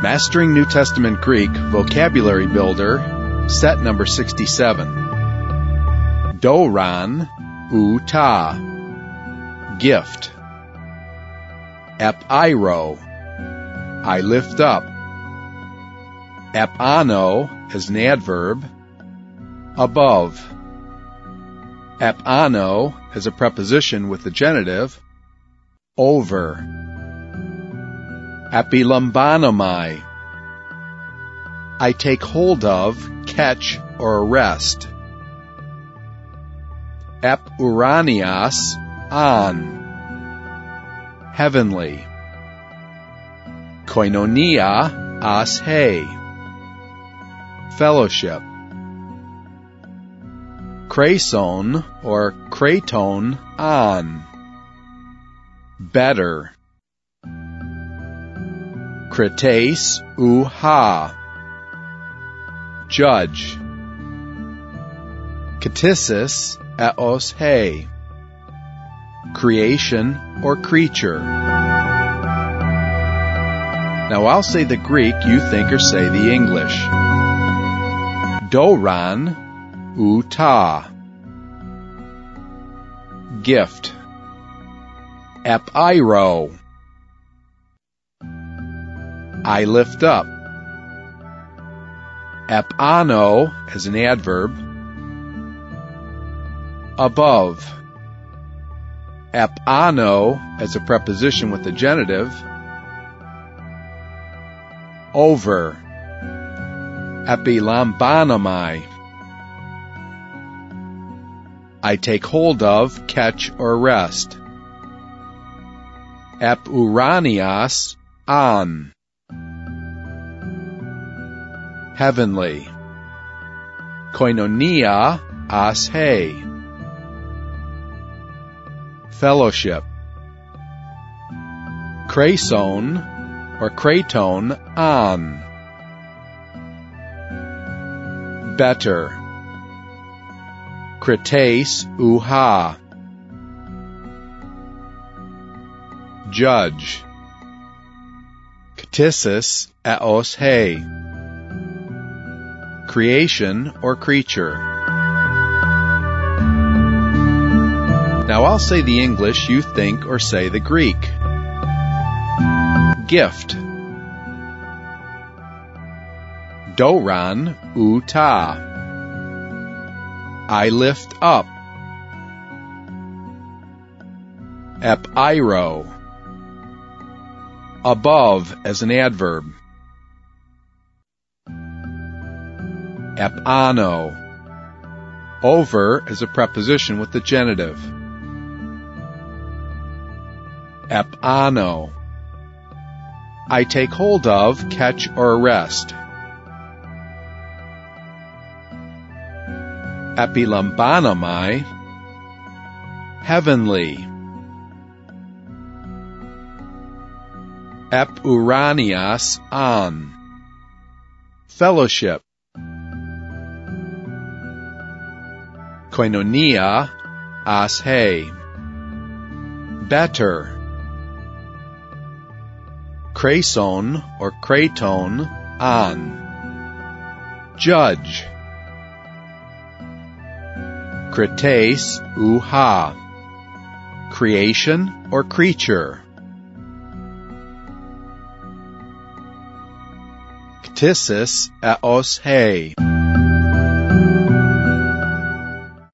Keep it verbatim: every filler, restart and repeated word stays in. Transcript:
Mastering New Testament Greek Vocabulary Builder, set number sixty-seven. Doran u ta, gift. Epiro, I lift up. Epano as an adverb, above. Epano as a preposition with the genitive, over. Epilambanomai, I take hold of, catch, or arrest. Epuranias, on. Heavenly. Koinonia as he, fellowship. Krason or kraton, on. Better. Krites u ha, judge. Ktisis eos he, creation or creature. Now I'll say the Greek, you think or say the English. Doran u ta, gift. Epiro, I lift up. Epano as an adverb, above. Epano as a preposition with the genitive, over. Epilambanomai, I take hold of, catch, or arrest. Epuranias, on. Heavenly. Koinonia as he, fellowship. Krason or kraton, on. Better. Krites u ha, judge. Ktisis eos he, creation or creature. Now I'll say the English, you think or say the Greek. Gift. Doran u ta, I lift up. Epiro, above as an adverb. Epano, over as a preposition with the genitive. Epano, I take hold of, catch, or arrest. Epilambanomai, heavenly. Epuranias, on. Fellowship. Koinonia as he, better. Krason or kraton, on. Judge. Krites u ha, creation or creature. Ktisis eos he.